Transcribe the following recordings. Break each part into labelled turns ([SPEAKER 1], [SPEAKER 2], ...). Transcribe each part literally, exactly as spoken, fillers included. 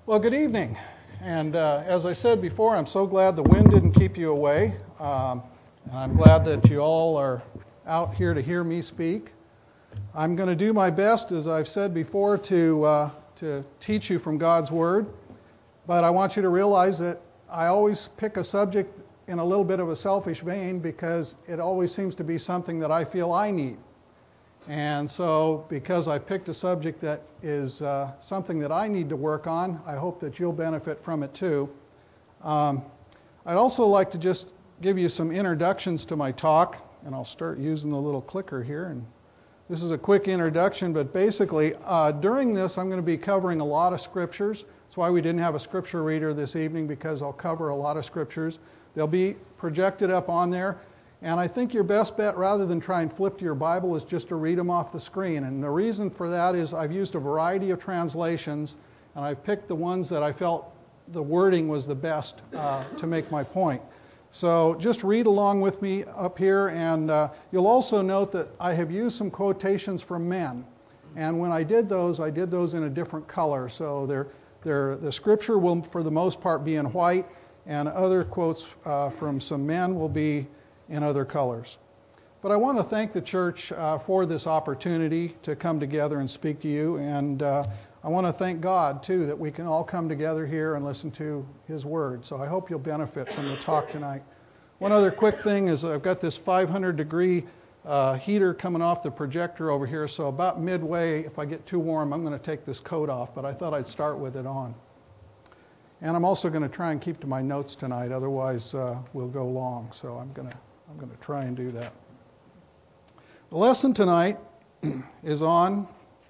[SPEAKER 1] Well, good evening. And uh, as I said before, I'm so glad the wind didn't keep you away. Um, and I'm glad that you all are out here to hear me speak. I'm going to do my best, as I've said before, to, uh, to teach you from God's Word. But I want you to realize that I always pick a subject in a little bit of a selfish vein because it always seems to be something that I feel I need. And so, because I picked a subject that is uh, something that I need to work on, I hope that you'll benefit from it too. Um, I'd also like to just give you some introductions to my talk, and I'll start using the little clicker here. And this is a quick introduction, but basically, uh, during this, I'm going to be covering a lot of scriptures. That's why we didn't have a scripture reader this evening, because I'll cover a lot of scriptures. They'll be projected up on there. And I think your best bet, rather than try and flip to your Bible, is just to read them off the screen. And the reason for that is I've used a variety of translations, and I've picked the ones that I felt the wording was the best uh, to make my point. So just read along with me up here, and uh, you'll also note that I have used some quotations from men. And when I did those, I did those in a different color. So they're, they're, the scripture will, for the most part, be in white, and other quotes uh, from some men will be in other colors. But I want to thank the church uh, for this opportunity to come together and speak to you, and uh, I want to thank God too that we can all come together here and listen to His Word. So I hope you'll benefit from the talk tonight. One other quick thing is I've got this five hundred degree uh, heater coming off the projector over here, so about midway, if I get too warm, I'm going to take this coat off, but I thought I'd start with it on. And I'm also going to try and keep to my notes tonight, otherwise uh, we'll go long, so I'm going to I'm going to try and do that. The lesson tonight is on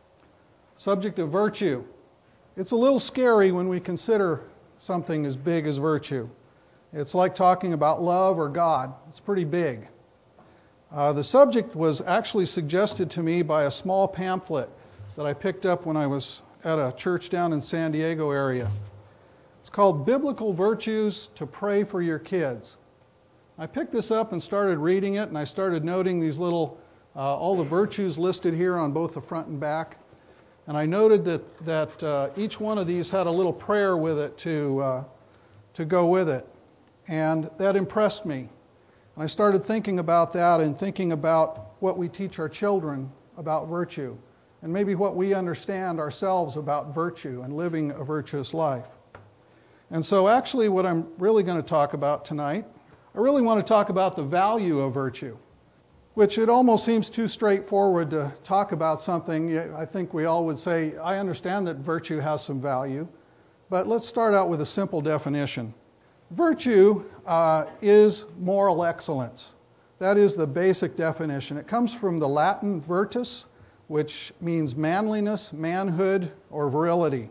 [SPEAKER 1] subject of virtue. It's a little scary when we consider something as big as virtue. It's like talking about love or God. It's pretty big. Uh, the subject was actually suggested to me by a small pamphlet that I picked up when I was at a church down in San Diego area. It's called Biblical Virtues to Pray for Your Kids. I picked this up and started reading it, and I started noting these little, uh, all the virtues listed here on both the front and back. And I noted that, that uh, each one of these had a little prayer with it to, uh, to go with it. And that impressed me. And I started thinking about that and thinking about what we teach our children about virtue, and maybe what we understand ourselves about virtue and living a virtuous life. And so actually what I'm really going to talk about tonight, I really want to talk about the value of virtue, which it almost seems too straightforward to talk about something. I think we all would say, I understand that virtue has some value, but let's start out with a simple definition. Virtue uh, is moral excellence. That is the basic definition. It comes from the Latin virtus, which means manliness, manhood, or virility.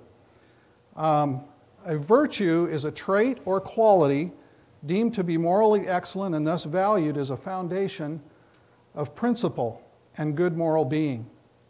[SPEAKER 1] Um, a virtue is a trait or quality deemed to be morally excellent and thus valued as a foundation of principle and good moral being.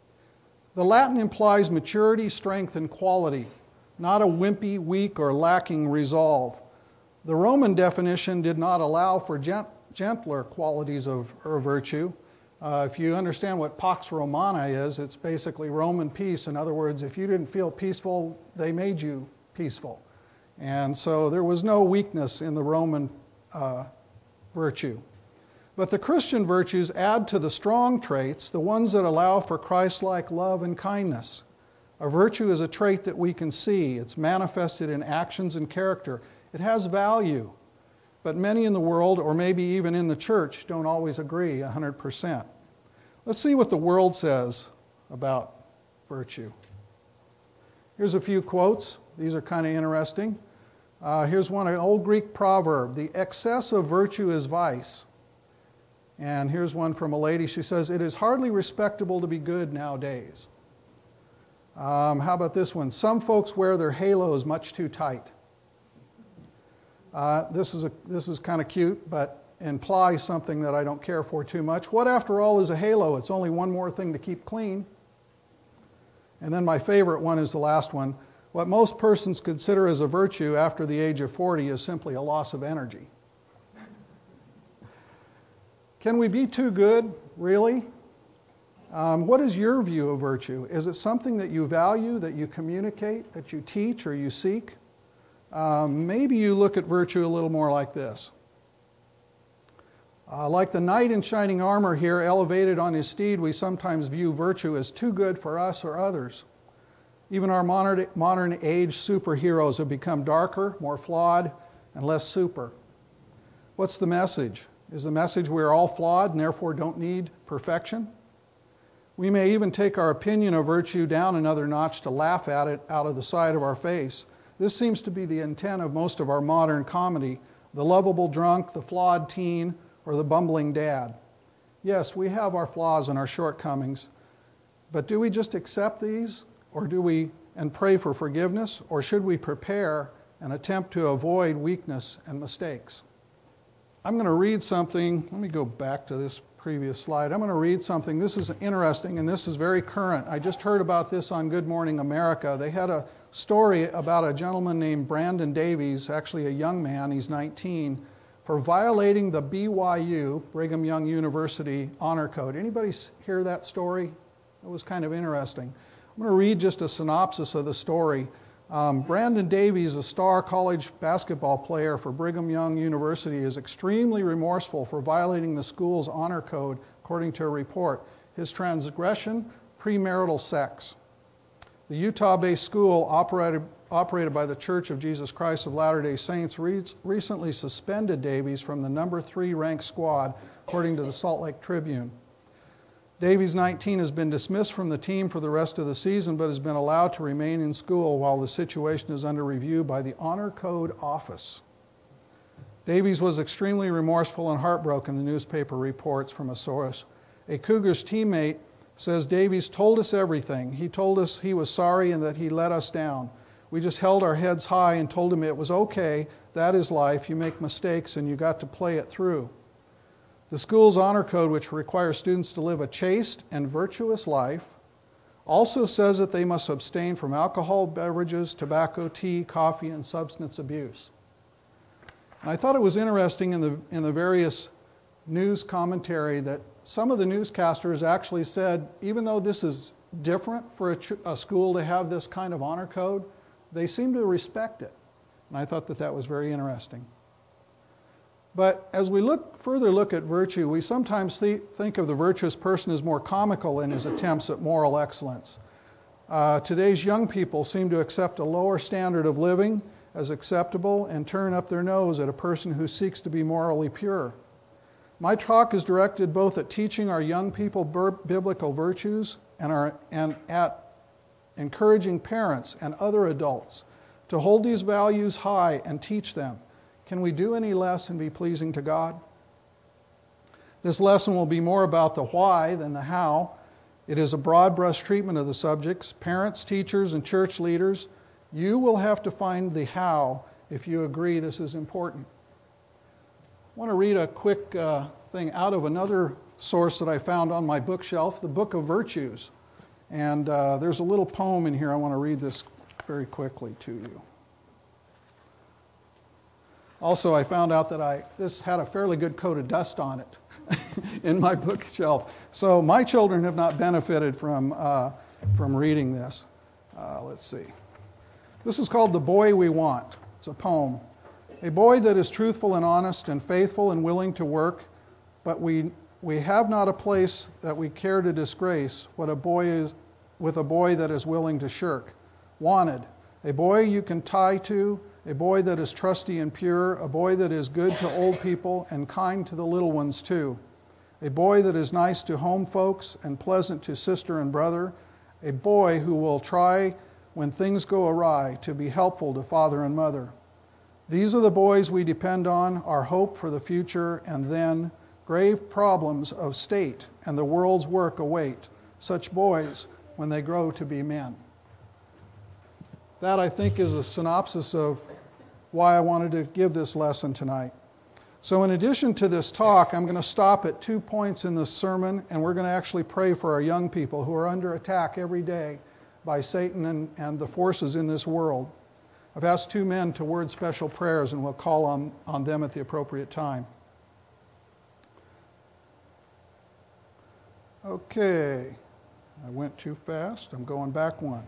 [SPEAKER 1] The Latin implies maturity, strength, and quality, not a wimpy, weak, or lacking resolve. The Roman definition did not allow for gent- gentler qualities of or virtue. Uh, if you understand what Pax Romana is, it's basically Roman peace. In other words, if you didn't feel peaceful, they made you peaceful. And so there was no weakness in the Roman uh, virtue. But the Christian virtues add to the strong traits the ones that allow for Christ-like love and kindness. A virtue is a trait that we can see. It's manifested in actions and character. It has value. But many in the world, or maybe even in the church, don't always agree one hundred percent. Let's see what the world says about virtue. Here's a few quotes. These are kind of interesting. Uh, here's one, an old Greek proverb, the excess of virtue is vice. And here's one from a lady. She says, it is hardly respectable to be good nowadays. Um, how about this one? Some folks wear their halos much too tight. Uh, this is, a, this is kind of cute, but implies something that I don't care for too much. What, after all, is a halo? It's only one more thing to keep clean. And then my favorite one is the last one. What most persons consider as a virtue after the age of forty is simply a loss of energy. Can we be too good, really? Um, what is your view of virtue? Is it something that you value, that you communicate, that you teach, or you seek? Um, maybe you look at virtue a little more like this. Uh, like the knight in shining armor here, elevated on his steed, we sometimes view virtue as too good for us or others. Even our modern, modern age superheroes have become darker, more flawed, and less super. What's the message? Is the message we're all flawed and therefore don't need perfection? We may even take our opinion of virtue down another notch to laugh at it out of the side of our face. This seems to be the intent of most of our modern comedy, the lovable drunk, the flawed teen, or the bumbling dad. Yes, we have our flaws and our shortcomings, but do we just accept these, or do we and pray for forgiveness, or should we prepare and attempt to avoid weakness and mistakes? I'm going to read something. Let me go back to this previous slide. I'm going to read something. This is interesting, and this is very current. I just heard about this on Good Morning America. They had a story about a gentleman named Brandon Davies, actually a young man, he's nineteen, for violating the B Y U, Brigham Young University, honor code. Anybody hear that story? It was kind of interesting. I'm going to read just a synopsis of the story. Um, Brandon Davies, a star college basketball player for Brigham Young University, is extremely remorseful for violating the school's honor code, according to a report. His transgression, premarital sex. The Utah-based school, operated, operated by the Church of Jesus Christ of Latter-day Saints, re- recently suspended Davies from the number three ranked squad, according to the Salt Lake Tribune. Davies, nineteen, has been dismissed from the team for the rest of the season, but has been allowed to remain in school while the situation is under review by the Honor Code Office. Davies was extremely remorseful and heartbroken, the newspaper reports from a source. A Cougars teammate says Davies told us everything. He told us he was sorry and that he let us down. We just held our heads high and told him it was okay, that is life, you make mistakes and you got to play it through. The school's honor code, which requires students to live a chaste and virtuous life, also says that they must abstain from alcohol, beverages, tobacco, tea, coffee, and substance abuse. And I thought it was interesting in the, in the various news commentary that some of the newscasters actually said, even though this is different for a, ch- a school to have this kind of honor code, they seem to respect it. And I thought that that was very interesting. But as we look further look at virtue, we sometimes th- think of the virtuous person as more comical in his attempts at moral excellence. Uh, today's young people seem to accept a lower standard of living as acceptable and turn up their nose at a person who seeks to be morally pure. My talk is directed both at teaching our young people bur- biblical virtues and, our, and at encouraging parents and other adults to hold these values high and teach them. Can we do any less and be pleasing to God? This lesson will be more about the why than the how. It is a broad brush treatment of the subjects. Parents, teachers, and church leaders, you will have to find the how if you agree this is important. I want to read a quick uh, thing out of another source that I found on my bookshelf, the Book of Virtues. And uh, there's a little poem in here. I want to read this very quickly to you. Also, I found out that I this had a fairly good coat of dust on it in my bookshelf. So my children have not benefited from, uh, from reading this. Uh, let's see. This is called The Boy We Want. It's a poem. A boy that is truthful and honest and faithful and willing to work, but we we have not a place that we care to disgrace what a boy is with a boy that is willing to shirk. Wanted. A boy you can tie to, a boy that is trusty and pure, a boy that is good to old people and kind to the little ones too. A boy that is nice to home folks and pleasant to sister and brother. A boy who will try when things go awry to be helpful to father and mother. These are the boys we depend on, our hope for the future, and then grave problems of state and the world's work await such boys when they grow to be men. That, I think, is a synopsis of why I wanted to give this lesson tonight. So in addition to this talk, I'm going to stop at two points in this sermon, and we're going to actually pray for our young people who are under attack every day by Satan and, and the forces in this world. I've asked two men to word special prayers, and we'll call on, on them at the appropriate time. Okay, I went too fast. I'm going back one.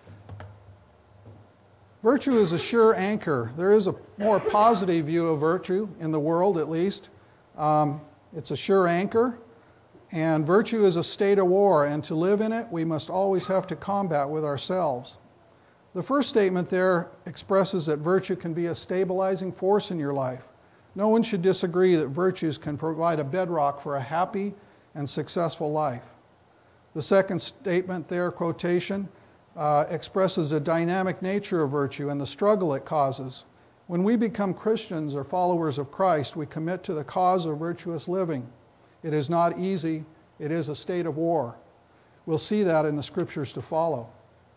[SPEAKER 1] Virtue is a sure anchor. There is a more positive view of virtue in the world, at least. Um, it's a sure anchor, and virtue is a state of war, and to live in it, we must always have to combat with ourselves. The first statement there expresses that virtue can be a stabilizing force in your life. No one should disagree that virtues can provide a bedrock for a happy and successful life. The second statement there, quotation, uh, expresses the dynamic nature of virtue and the struggle it causes. When we become Christians or followers of Christ, we commit to the cause of virtuous living. It is not easy. It is a state of war. We'll see that in the scriptures to follow.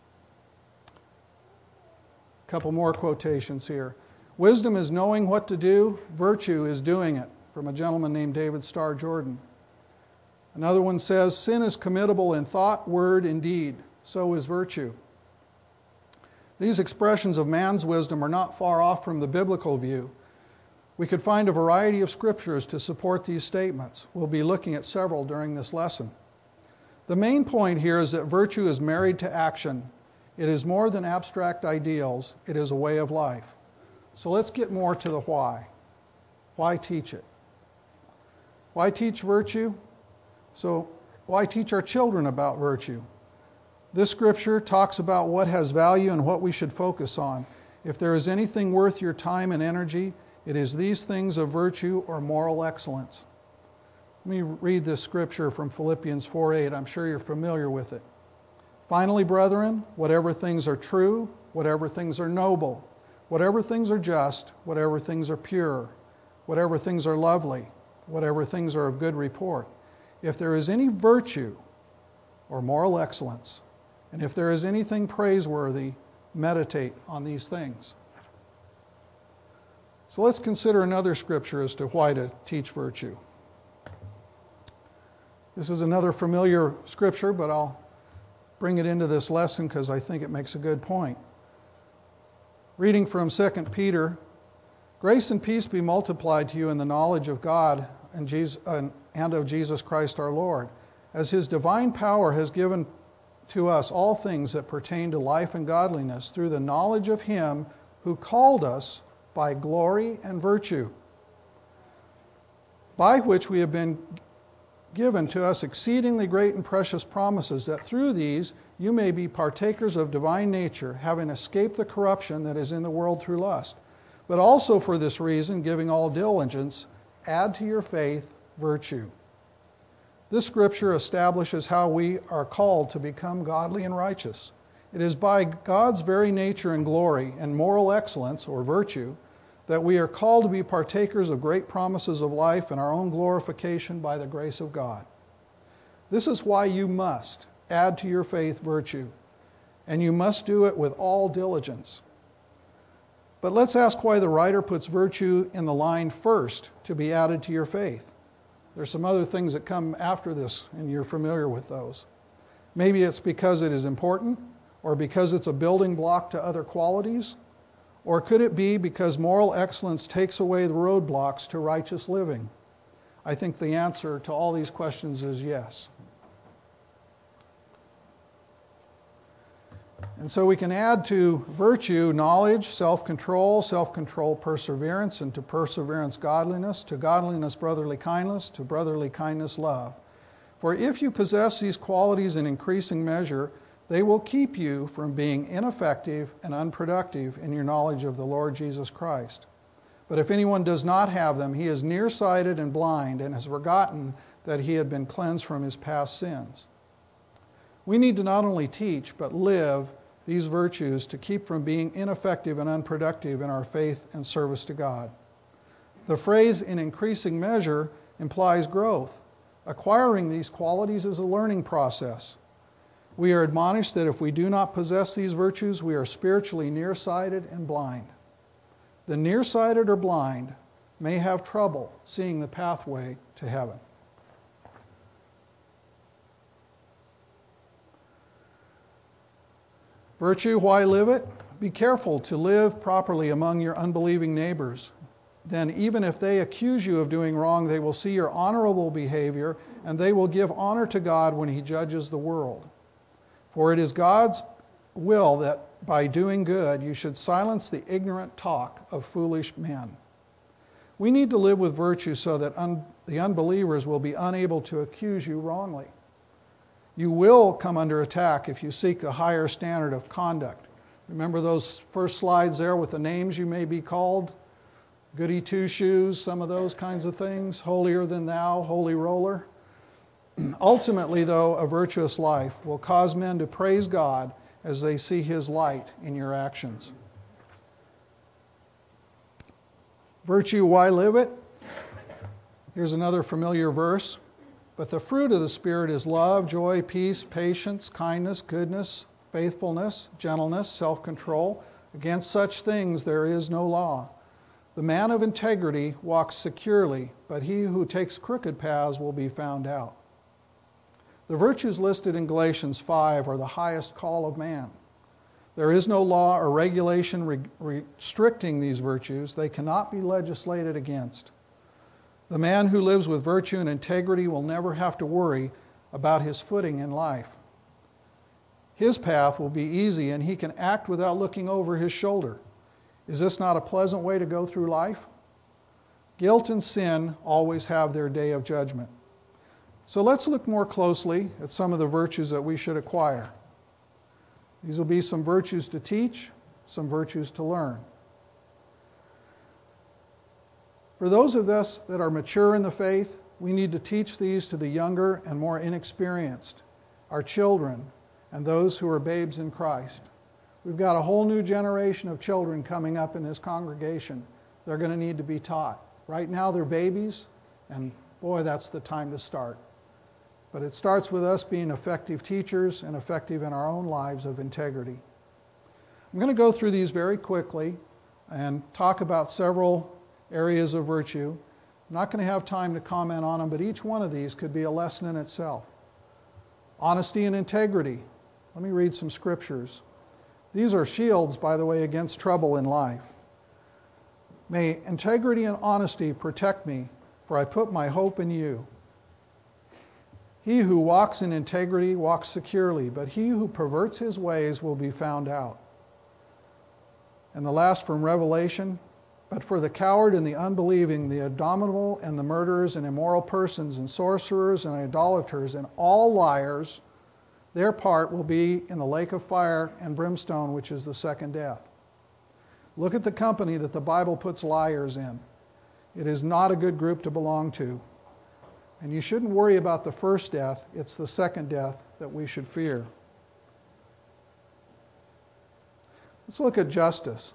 [SPEAKER 1] A couple more quotations here. Wisdom is knowing what to do. Virtue is doing it, from a gentleman named David Starr Jordan. Another one says, sin is committable in thought, word, and deed. So is virtue. These expressions of man's wisdom are not far off from the biblical view. We could find a variety of scriptures to support these statements. We'll be looking at several during this lesson. The main point here is that virtue is married to action. It is more than abstract ideals. It is a way of life. So let's get more to the why. Why teach it? Why teach virtue? So why teach our children about virtue? This scripture talks about what has value and what we should focus on. If there is anything worth your time and energy, it is these things of virtue or moral excellence. Let me read this scripture from Philippians four eight. I'm sure you're familiar with it. Finally, brethren, whatever things are true, whatever things are noble, whatever things are just, whatever things are pure, whatever things are lovely, whatever things are of good report, if there is any virtue or moral excellence, and if there is anything praiseworthy, meditate on these things. So let's consider another scripture as to why to teach virtue. This is another familiar scripture, but I'll bring it into this lesson because I think it makes a good point. Reading from Second Peter, grace and peace be multiplied to you in the knowledge of God and, Jesus, and of Jesus Christ our Lord, as his divine power has given to us all things that pertain to life and godliness through the knowledge of him who called us by glory and virtue, by which we have been given to us exceedingly great and precious promises, that through these you may be partakers of divine nature, having escaped the corruption that is in the world through lust. But also for this reason, giving all diligence, add to your faith virtue. This scripture establishes how we are called to become godly and righteous. It is by God's very nature and glory and moral excellence, or virtue, that we are called to be partakers of great promises of life and our own glorification by the grace of God. This is why you must add to your faith virtue, and you must do it with all diligence. But let's ask why the writer puts virtue in the line first to be added to your faith. There's some other things that come after this, and you're familiar with those. Maybe it's because it is important, or because it's a building block to other qualities, or could it be because moral excellence takes away the roadblocks to righteous living? I think the answer to all these questions is yes. And so we can add to virtue knowledge, self-control, self-control perseverance, and to perseverance godliness, to godliness brotherly kindness, to brotherly kindness love. For if you possess these qualities in increasing measure, they will keep you from being ineffective and unproductive in your knowledge of the Lord Jesus Christ. But if anyone does not have them, he is nearsighted and blind and has forgotten that he had been cleansed from his past sins. We need to not only teach, but live these virtues to keep from being ineffective and unproductive in our faith and service to God. The phrase "in increasing measure" implies growth. Acquiring these qualities is a learning process. We are admonished that if we do not possess these virtues, we are spiritually nearsighted and blind. The nearsighted or blind may have trouble seeing the pathway to heaven. Virtue, why live it? Be careful to live properly among your unbelieving neighbors. Then even if they accuse you of doing wrong, they will see your honorable behavior, and they will give honor to God when he judges the world. For it is God's will that by doing good you should silence the ignorant talk of foolish men. We need to live with virtue so that un- the unbelievers will be unable to accuse you wrongly. You will come under attack if you seek a higher standard of conduct. Remember those first slides there with the names you may be called? Goody two-shoes, some of those kinds of things. Holier than thou, holy roller. Ultimately, though, a virtuous life will cause men to praise God as they see His light in your actions. Virtue, why live it? Here's another familiar verse. But the fruit of the Spirit is love, joy, peace, patience, kindness, goodness, faithfulness, gentleness, self-control. Against such things there is no law. The man of integrity walks securely, but he who takes crooked paths will be found out. The virtues listed in Galatians five are the highest call of man. There is no law or regulation re- restricting these virtues. They cannot be legislated against. The man who lives with virtue and integrity will never have to worry about his footing in life. His path will be easy and he can act without looking over his shoulder. Is this not a pleasant way to go through life? Guilt and sin always have their day of judgment. So let's look more closely at some of the virtues that we should acquire. These will be some virtues to teach, some virtues to learn. For those of us that are mature in the faith, we need to teach these to the younger and more inexperienced, our children, and those who are babes in Christ. We've got a whole new generation of children coming up in this congregation. They're going to need to be taught. Right now they're babies, and boy, that's the time to start. But it starts with us being effective teachers and effective in our own lives of integrity. I'm going to go through these very quickly and talk about several areas of virtue. I'm not going to have time to comment on them, but each one of these could be a lesson in itself. Honesty and integrity. Let me read some scriptures. These are shields, by the way, against trouble in life. May integrity and honesty protect me, for I put my hope in you. He who walks in integrity walks securely, but he who perverts his ways will be found out. And the last from Revelation, but for the coward and the unbelieving, the abominable and the murderers and immoral persons and sorcerers and idolaters and all liars, their part will be in the lake of fire and brimstone, which is the second death. Look at the company that the Bible puts liars in. It is not a good group to belong to. And you shouldn't worry about the first death. It's the second death that we should fear. Let's look at justice.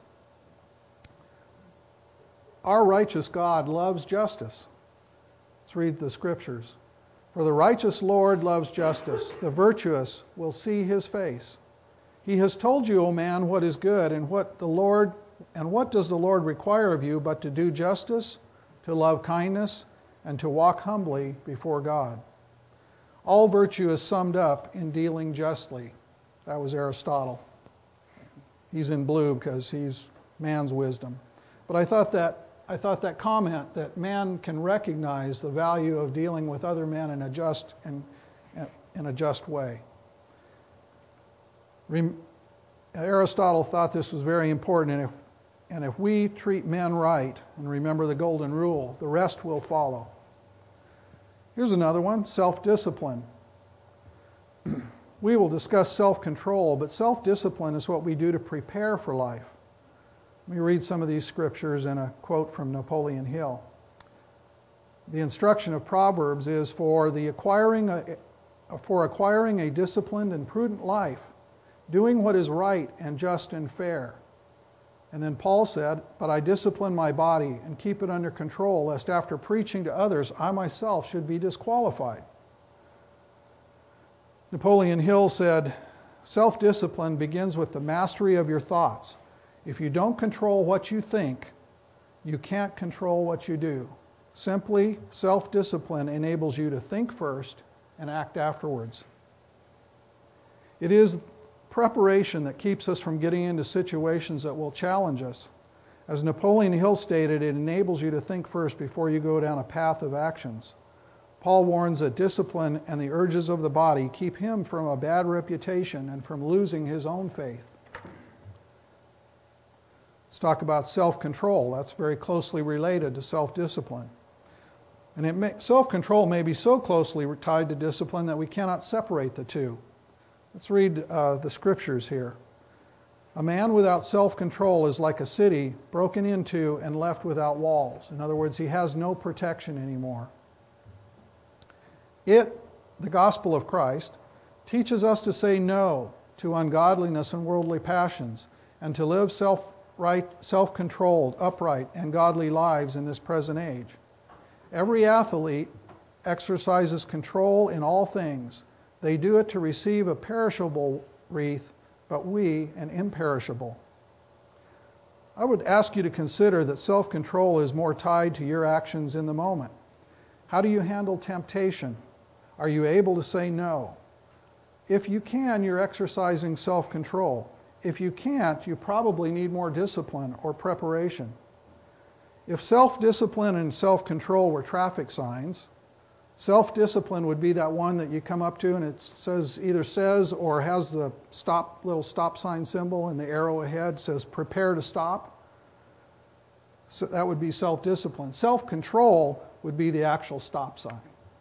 [SPEAKER 1] Our righteous God loves justice. Let's read the scriptures. For the righteous Lord loves justice. The virtuous will see his face. He has told you, O man, what is good, and what the Lord and what does the Lord require of you but to do justice, to love kindness, and to walk humbly before God. All virtue is summed up in dealing justly. That was Aristotle. He's in blue because he's man's wisdom. But I thought that I thought that comment that man can recognize the value of dealing with other men in a just and in a just way. Aristotle thought this was very important, and if and if we treat men right and remember the golden rule, the rest will follow. Here's another one, self-discipline. We will discuss self-control, but self-discipline is what we do to prepare for life. Let me read some of these scriptures in a quote from Napoleon Hill. The instruction of Proverbs is for the acquiring a, for acquiring a disciplined and prudent life, doing what is right and just and fair. And then Paul said, but I discipline my body and keep it under control, lest after preaching to others, I myself should be disqualified. Napoleon Hill said, self-discipline begins with the mastery of your thoughts. If you don't control what you think, you can't control what you do. Simply, self-discipline enables you to think first and act afterwards. It is preparation that keeps us from getting into situations that will challenge us. As Napoleon Hill stated, it enables you to think first before you go down a path of actions. Paul warns that discipline and the urges of the body keep him from a bad reputation and from losing his own faith. Let's talk about self-control. That's very closely related to self-discipline. And it may, self-control may be so closely tied to discipline that we cannot separate the two. Let's read uh, the scriptures here. A man without self-control is like a city broken into and left without walls. In other words, he has no protection anymore. It, the gospel of Christ, teaches us to say no to ungodliness and worldly passions and to live self-right, self-controlled, upright, and godly lives in this present age. Every athlete exercises control in all things. They do it to receive a perishable wreath, but we an imperishable. I would ask you to consider that self-control is more tied to your actions in the moment. How do you handle temptation? Are you able to say no? If you can, you're exercising self-control. If you can't, you probably need more discipline or preparation. If self-discipline and self-control were traffic signs, self-discipline would be that one that you come up to and it says, either says or has the stop little stop sign symbol and the arrow ahead says prepare to stop. So that would be self-discipline. Self-control would be the actual stop sign.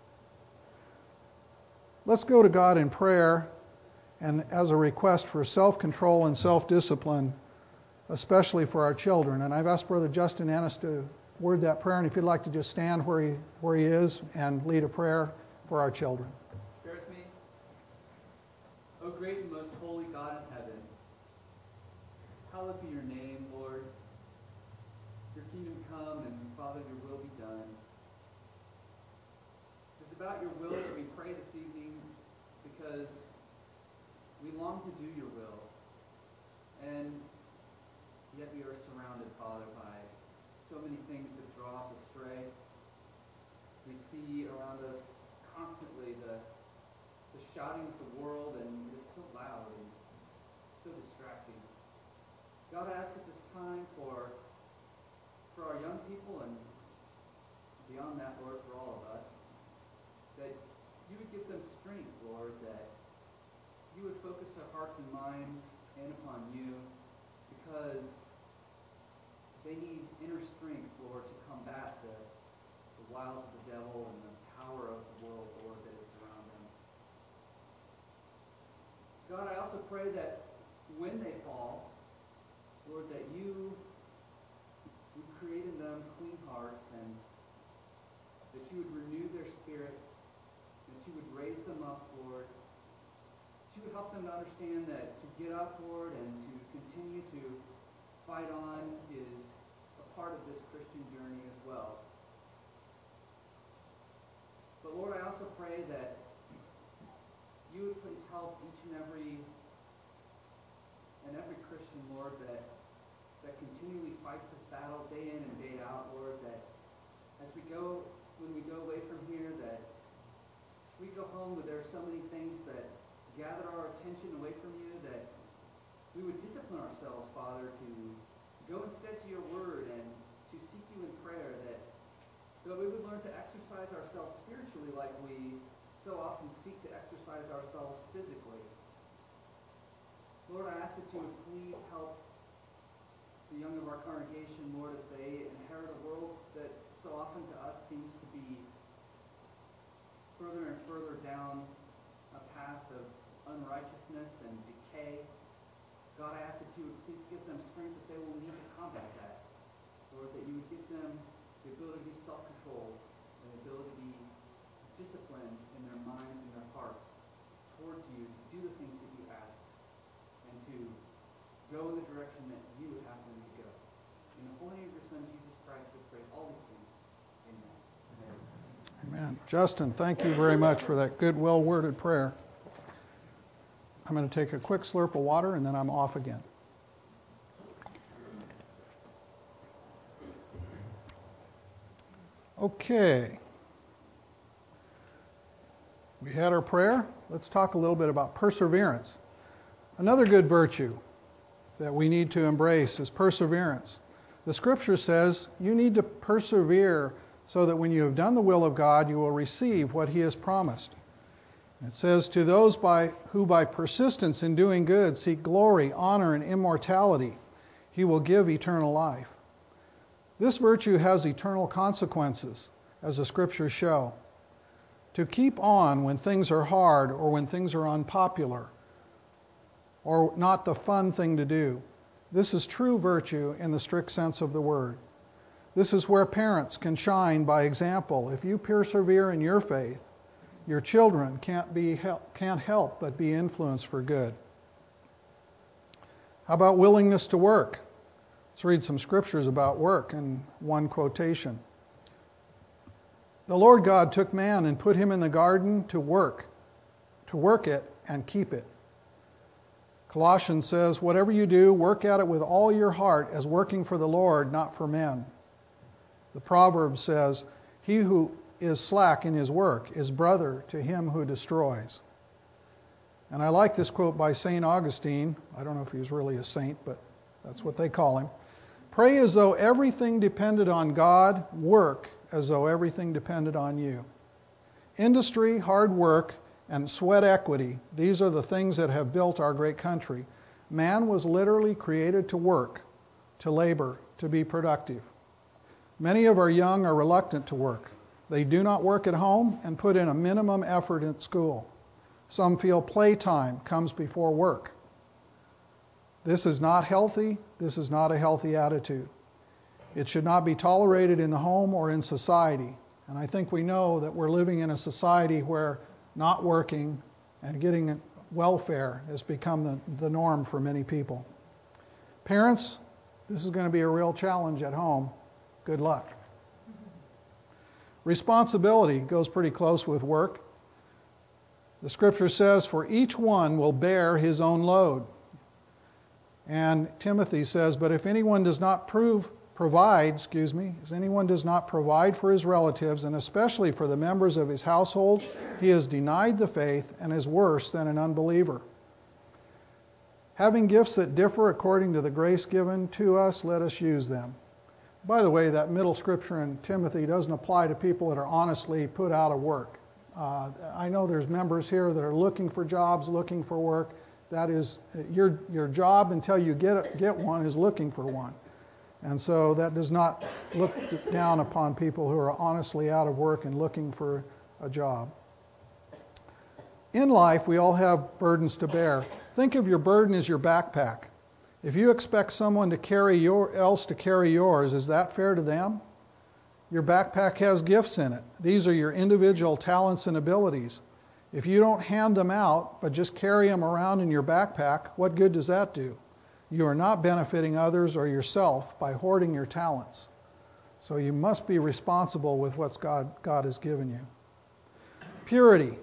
[SPEAKER 1] Let's go to God in prayer and as a request for self-control and self-discipline, especially for our children. And I've asked Brother Justin Ennis to word that prayer, and if you'd like to just stand where he, where he is and lead a prayer for our children.
[SPEAKER 2] Bear with me. O great and most holy God in heaven, hallowed be your name, Lord. Your kingdom come, and Father, your will be done. It's about your will that we pray this evening because we long to do your will. And yet we are surrounded, Father, by so many things that draw us astray. We see around us constantly the, the shouting of the world, and it is so loud and so distracting. God, I ask at this time for, for our young people and beyond that, Lord, for all of us, that you would give them strength, Lord, that you would focus their hearts and minds in upon you, because they need inner strength, Lord, to combat the, the wiles of the devil and the power of the world, Lord, that is around them. God, I also pray that when they fall, Lord, that you would create in them clean hearts, and that you would renew their spirits, that you would raise them up, Lord. That you would help them to understand that to get up, Lord, and to continue to fight on is a part of this Christian journey as well. But Lord, I also pray that you would please help each and every and every Christian, Lord, that that continually fights this battle day in and day out, Lord, that as we go, when we go away from here, that we go home where there are so many things that gather our attention away from you, that we would discipline ourselves, Father, to go instead to your word and to seek you in prayer, that, that we would learn to exercise ourselves spiritually like we so often seek to exercise ourselves physically. Lord, I ask that you would please help the young of our congregation, Lord, as they inherit a world that so often to us seems to be further and further down a path of unrighteousness and decay. God, I ask that you would please give them strength that they will need to combat that. Lord, that you would give them the ability to be self-controlled and the ability to be disciplined in their minds and their hearts towards you, to do the things that you ask, and to go in the direction that you would have them to go. In the holy name of your Son, Jesus Christ, we pray all these things. Amen. Amen.
[SPEAKER 1] Amen. Justin, thank you very much for that good, well-worded prayer. I'm going to take a quick slurp of water and then I'm off again. Okay. We had our prayer. Let's talk a little bit about perseverance. Another good virtue that we need to embrace is perseverance. The scripture says you need to persevere so that when you have done the will of God, you will receive what he has promised. It says, to those by, who by persistence in doing good seek glory, honor, and immortality, he will give eternal life. This virtue has eternal consequences, as the scriptures show. To keep on when things are hard or when things are unpopular or not the fun thing to do. This is true virtue in the strict sense of the word. This is where parents can shine by example. If you persevere in your faith, your children can't be can't help but be influenced for good. How about willingness to work? Let's read some scriptures about work in one quotation. The Lord God took man and put him in the garden to work, to work it and keep it. Colossians says, whatever you do, work at it with all your heart as working for the Lord, not for men. The Proverbs says, he who is slack in his work is brother to him who destroys. And I like this quote by Saint Augustine. I don't know if he was really a saint, but that's what they call him. Pray as though everything depended on God, work as though everything depended on you. Industry, hard work, and sweat equity, these are the things that have built our great country. Man was literally created to work, to labor, to be productive. Many of our young are reluctant to work. They do not work at home and put in a minimum effort at school. Some feel playtime comes before work. This is not healthy. This is not a healthy attitude. It should not be tolerated in the home or in society. And I think we know that we're living in a society where not working and getting welfare has become the, the norm for many people. Parents, this is going to be a real challenge at home. Good luck. Responsibility goes pretty close with work. The scripture says, for each one will bear his own load. And Timothy says, but if anyone does not prove, provide, excuse me, if anyone does not provide for his relatives, and especially for the members of his household, he has denied the faith and is worse than an unbeliever. Having gifts that differ according to the grace given to us, let us use them. By the way, that middle scripture in Timothy doesn't apply to people that are honestly put out of work. Uh, I know there's members here that are looking for jobs, looking for work. That is, your, your job until you get, get one is looking for one. And so that does not look down upon people who are honestly out of work and looking for a job. In life, we all have burdens to bear. Think of your burden as your backpack. If you expect someone to carry your, else to carry yours, is that fair to them? Your backpack has gifts in it. These are your individual talents and abilities. If you don't hand them out, but just carry them around in your backpack, what good does that do? You are not benefiting others or yourself by hoarding your talents. So you must be responsible with what God, God has given you. Purity.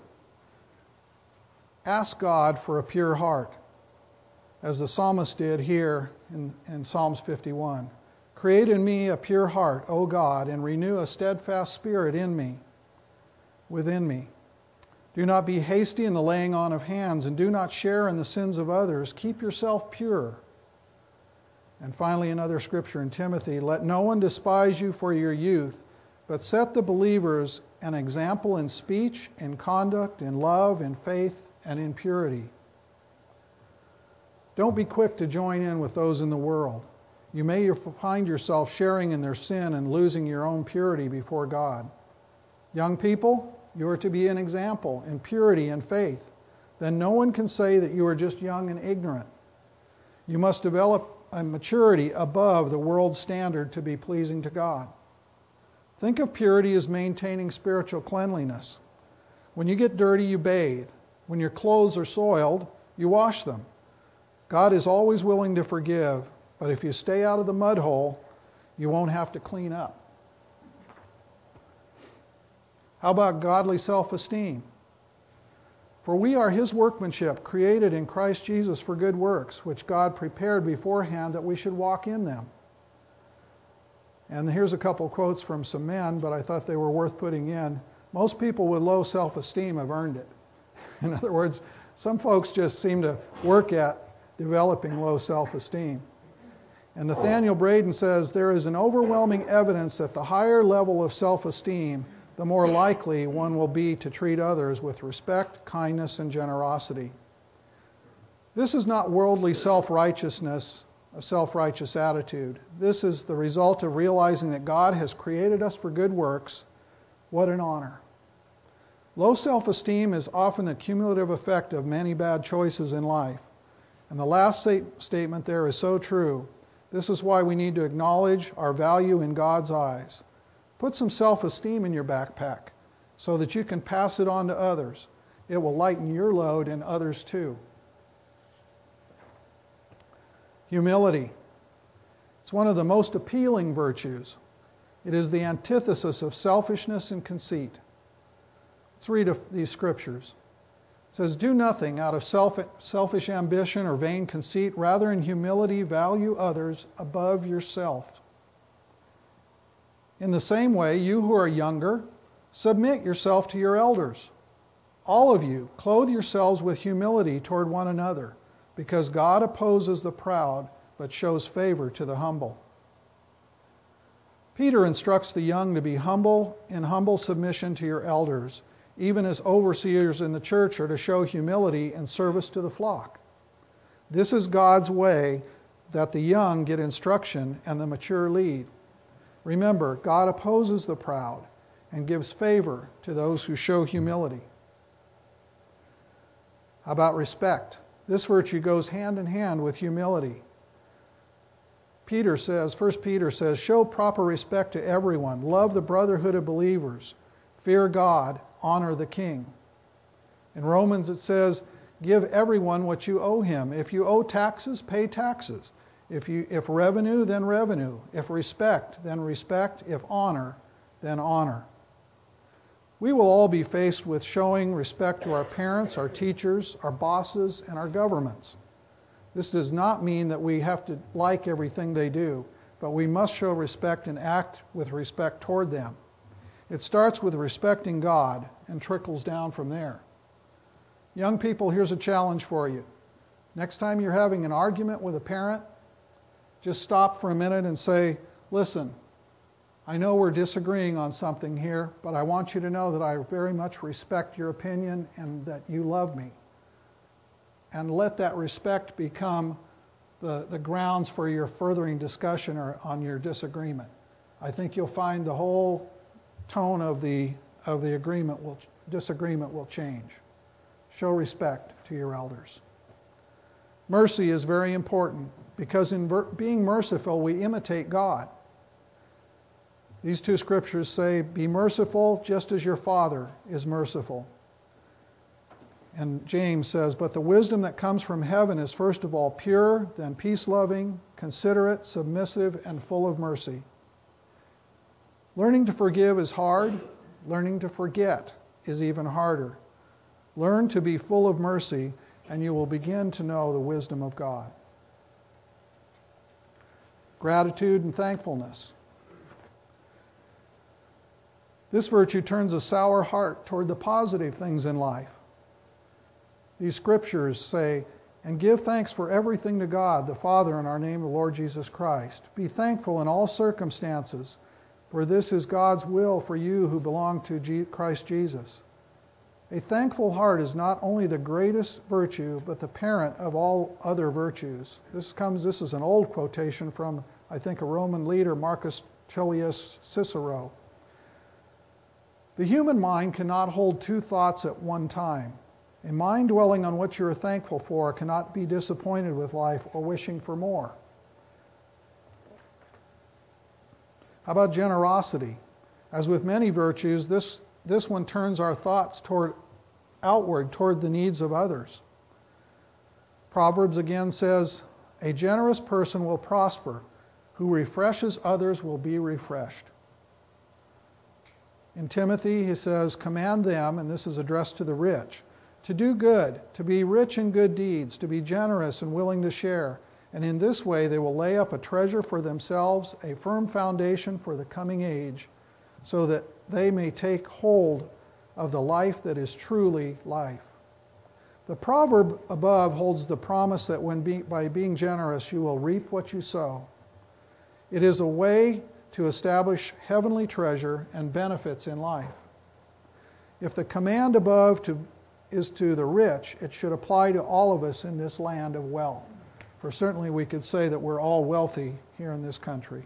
[SPEAKER 1] Ask God for a pure heart, as the psalmist did here in, in Psalms fifty-one. Create in me a pure heart, O God, and renew a steadfast spirit in me, within me. Do not be hasty in the laying on of hands, and do not share in the sins of others. Keep yourself pure. And finally, another scripture in Timothy, let no one despise you for your youth, but set the believers an example in speech, in conduct, in love, in faith, and in purity. Don't be quick to join in with those in the world. You may find yourself sharing in their sin and losing your own purity before God. Young people, you are to be an example in purity and faith. Then no one can say that you are just young and ignorant. You must develop a maturity above the world's standard to be pleasing to God. Think of purity as maintaining spiritual cleanliness. When you get dirty, you bathe. When your clothes are soiled, you wash them. God is always willing to forgive, but if you stay out of the mud hole, you won't have to clean up. How about godly self-esteem? For we are His workmanship, created in Christ Jesus for good works, which God prepared beforehand that we should walk in them. And here's a couple quotes from some men, but I thought they were worth putting in. Most people with low self-esteem have earned it. In other words, some folks just seem to work at developing low self-esteem. And Nathaniel Braden says, there is an overwhelming evidence that the higher level of self-esteem, the more likely one will be to treat others with respect, kindness, and generosity. This is not worldly self-righteousness, a self-righteous attitude. This is the result of realizing that God has created us for good works. What an honor. Low self-esteem is often the cumulative effect of many bad choices in life. And the last statement there is so true. This is why we need to acknowledge our value in God's eyes. Put some self-esteem in your backpack so that you can pass it on to others. It will lighten your load and others too. Humility. It's one of the most appealing virtues. It is the antithesis of selfishness and conceit. Let's read these scriptures. It says, do nothing out of self, selfish ambition or vain conceit. Rather, in humility, value others above yourself. In the same way, you who are younger, submit yourself to your elders. All of you, clothe yourselves with humility toward one another, because God opposes the proud, but shows favor to the humble. Peter instructs the young to be humble in humble submission to your elders, even as overseers in the church are to show humility and service to the flock. This is God's way that the young get instruction and the mature lead. Remember, God opposes the proud and gives favor to those who show humility. How about respect? This virtue goes hand in hand with humility. Peter says, First Peter says, show proper respect to everyone. Love the brotherhood of believers. Fear God. Honor the king. In Romans it says, give everyone what you owe him. If you owe taxes, pay taxes. If you if revenue, then revenue. If respect, then respect. If honor, then honor. We will all be faced with showing respect to our parents, our teachers, our bosses, and our governments. This does not mean that we have to like everything they do, but we must show respect and act with respect toward them. It starts with respecting God and trickles down from there. Young people, here's a challenge for you. Next time you're having an argument with a parent, just stop for a minute and say, listen, I know we're disagreeing on something here, but I want you to know that I very much respect your opinion and that you love me. And let that respect become the, the grounds for your furthering discussion or on your disagreement. I think you'll find the whole tone of the of the agreement will disagreement will change. Show respect to your elders. Mercy is very important because in ver- being merciful we imitate God. These two scriptures say, be merciful just as your Father is merciful. And James says, but the wisdom that comes from heaven is first of all pure, then peace-loving, considerate, submissive, and full of mercy. Learning to forgive is hard. Learning to forget is even harder. Learn to be full of mercy, and you will begin to know the wisdom of God. Gratitude and thankfulness. This virtue turns a sour heart toward the positive things in life. These scriptures say, and give thanks for everything to God, the Father, in our name, the Lord Jesus Christ. Be thankful in all circumstances, for this is God's will for you who belong to Christ Jesus. A thankful heart is not only the greatest virtue, but the parent of all other virtues. This comes. This is an old quotation from, I think, a Roman leader, Marcus Tullius Cicero. The human mind cannot hold two thoughts at one time. A mind dwelling on what you are thankful for cannot be disappointed with life or wishing for more. How about generosity? As with many virtues, this, this one turns our thoughts toward outward, toward the needs of others. Proverbs again says, a generous person will prosper. Who refreshes others will be refreshed. In Timothy, he says, command them, and this is addressed to the rich, to do good, to be rich in good deeds, to be generous and willing to share. And in this way they will lay up a treasure for themselves, a firm foundation for the coming age, so that they may take hold of the life that is truly life. The proverb above holds the promise that when be, by being generous you will reap what you sow. It is a way to establish heavenly treasure and benefits in life. If the command above to, is to the rich, it should apply to all of us in this land of wealth. For certainly we could say that we're all wealthy here in this country.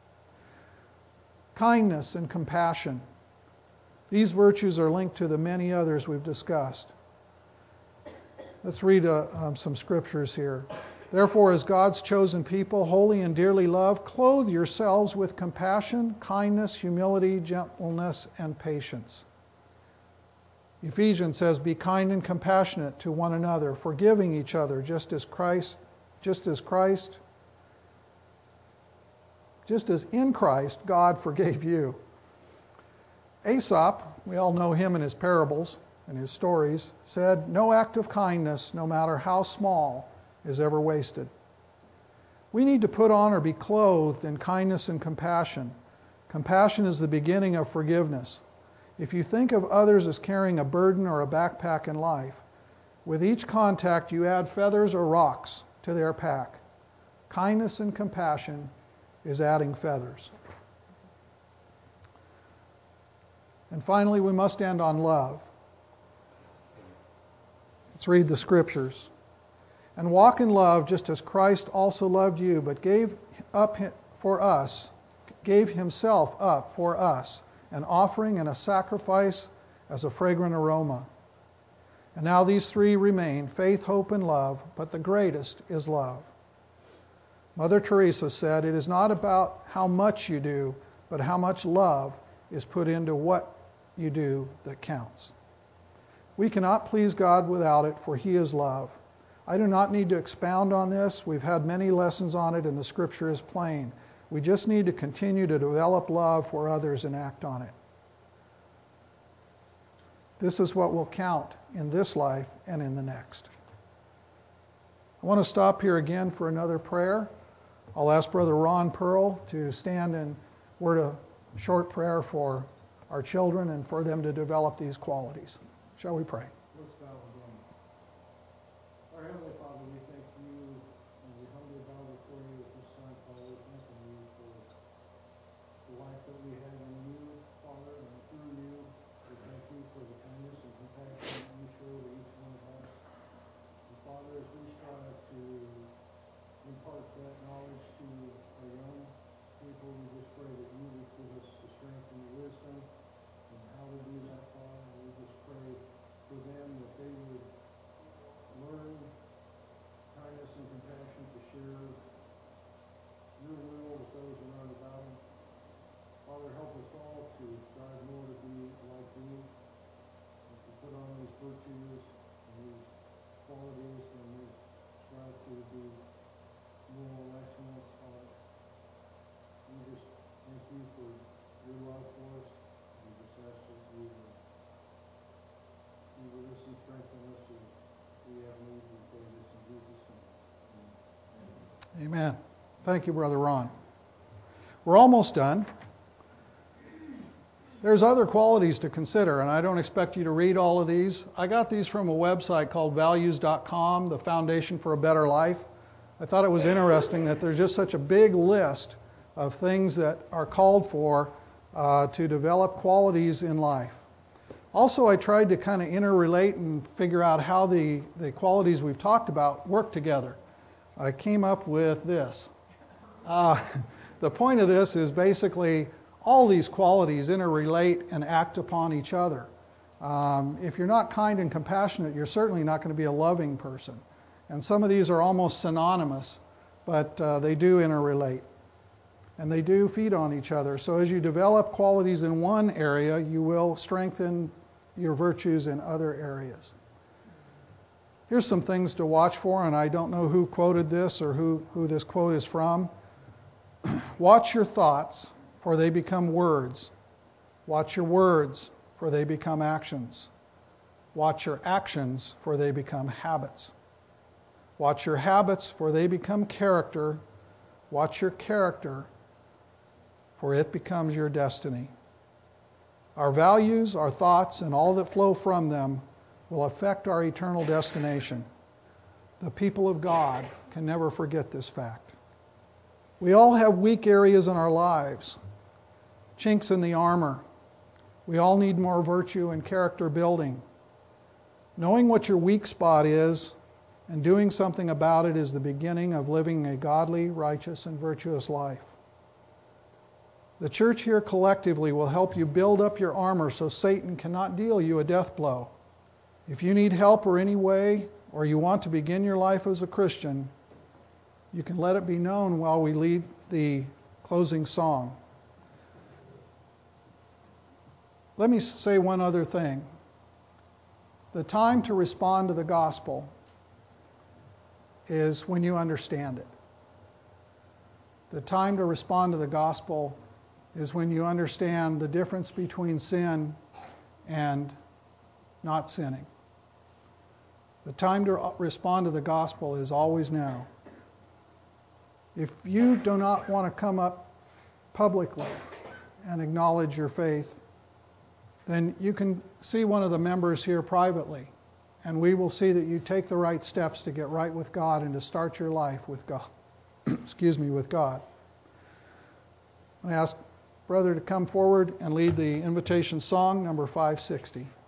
[SPEAKER 1] Kindness and compassion. These virtues are linked to the many others we've discussed. Let's read uh, um, some scriptures here. Therefore, as God's chosen people, holy and dearly loved, clothe yourselves with compassion, kindness, humility, gentleness, and patience. Ephesians says, be kind and compassionate to one another, forgiving each other, just as Christ, just as Christ, just as in Christ God forgave you. Aesop, we all know him and his parables and his stories, said, no act of kindness, no matter how small, is ever wasted. We need to put on or be clothed in kindness and compassion. Compassion is the beginning of forgiveness. If you think of others as carrying a burden or a backpack in life, with each contact you add feathers or rocks to their pack. Kindness and compassion is adding feathers. And finally, we must end on love. Let's read the scriptures. And walk in love just as Christ also loved you, but gave up for us, gave himself up for us, an offering and a sacrifice as a fragrant aroma. And now these three remain, faith, hope, and love, but the greatest is love. Mother Teresa said, it is not about how much you do, but how much love is put into what you do that counts. We cannot please God without it, for he is love. I do not need to expound on this. We've had many lessons on it, and the scripture is plain. We just need to continue to develop love for others and act on it. This is what will count in this life and in the next. I want to stop here again for another prayer. I'll ask Brother Ron Pearl to stand and word a short prayer for our children and for them to develop these qualities. Shall we pray?
[SPEAKER 3] Let's bow again. Our Heavenly Father, we thank you and we humbly bow before you at this time, Father, thanking you for the life that we have in you, Father, and through you. We thank you for the kindness and compassion that you show to each one of us. And Father, as we strive to impart that knowledge to our young people, we just pray that you would give us the strength and the wisdom and how to do that, Father. And we just pray for them that they would learn kindness and compassion to share your will with those around about them. Father, help us all to strive more to be like you, and to put on these virtues and these qualities, and we strive to be moral excellence, Father. We just thank you for your love for us. We just ask that you would be with us and strengthen us as we have need. We pray this in Jesus' name. Amen.
[SPEAKER 1] Amen. Thank you, Brother Ron. We're almost done. There's other qualities to consider, and I don't expect you to read all of these. I got these from a website called values dot com, the Foundation for a Better Life. I thought it was interesting that there's just such a big list of things that are called for uh, to develop qualities in life. Also, I tried to kind of interrelate and figure out how the, the qualities we've talked about work together. I came up with this. Uh, the point of this is basically all these qualities interrelate and act upon each other. Um, if you're not kind and compassionate, you're certainly not going to be a loving person. And some of these are almost synonymous, but uh, they do interrelate. And they do feed on each other. So as you develop qualities in one area, you will strengthen your virtues in other areas. Here's some things to watch for, and I don't know who quoted this or who, who this quote is from. Watch your thoughts, for they become words. Watch your words, for they become actions. Watch your actions, for they become habits. Watch your habits, for they become character. Watch your character, for it becomes your destiny. Our values, our thoughts, and all that flow from them will affect our eternal destination. The people of God can never forget this fact. We all have weak areas in our lives, chinks in the armor. We all need more virtue and character building. Knowing what your weak spot is and doing something about it is the beginning of living a godly, righteous, and virtuous life. The church here collectively will help you build up your armor so Satan cannot deal you a death blow. If you need help or any way, or you want to begin your life as a Christian, you can let it be known while we lead the closing song. Let me say one other thing. The time to respond to the gospel is when you understand it. The time to respond to the gospel is when you understand the difference between sin and not sinning. The time to respond to the gospel is always now. If you do not want to come up publicly and acknowledge your faith, then you can see one of the members here privately, and we will see that you take the right steps to get right with God and to start your life with God. Excuse me, with God. I ask brother to come forward and lead the invitation song, number five sixty.